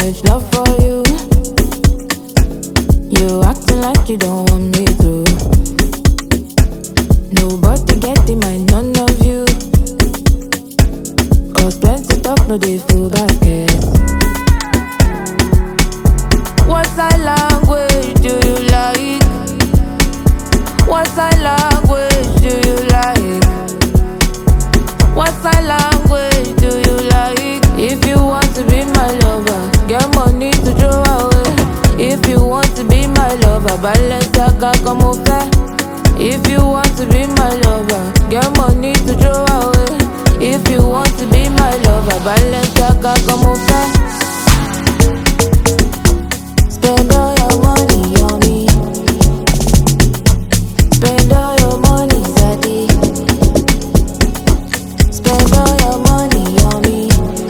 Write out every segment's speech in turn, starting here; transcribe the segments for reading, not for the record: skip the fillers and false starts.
much love for you. You acting like you don't want me to. Nobody get in my none of you. Cause plenty talk no dey full basket. What sign language do you like? What sign language do you like? What sign language do you like? If you want to be my lover, get money to throw away. If you want to be my lover, Balenciaga come over. If you want to be my lover, get money to throw away. If you want to be my lover, Balenciaga come over. Spend all your money on me. Spend all your money, Zaddy. Spend all your money on me.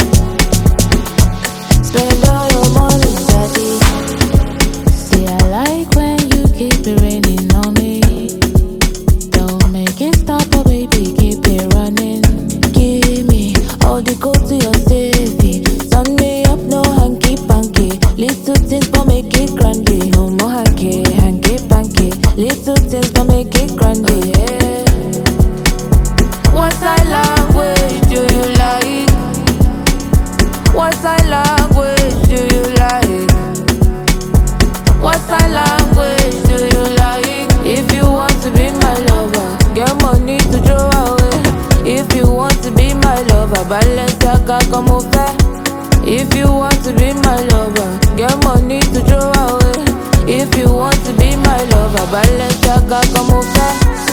Spend all your money, Zaddy. See, I like when you keep it raining on me. Don't make it stop, oh baby, keep it running. Give me all the go to your safety. Turn me up, no hanky-panky. Little things but make it grandy. No more hanky-panky. Little things but make it grandy. Yeah. What sign language do you like? What sign language do you like? What sign language do you like? If you want to be my lover, get money to throw away. If you want to be my lover, Balenciaga come over. If you want to be my lover, get money to throw away. If you want to be my lover, Balenciaga come over.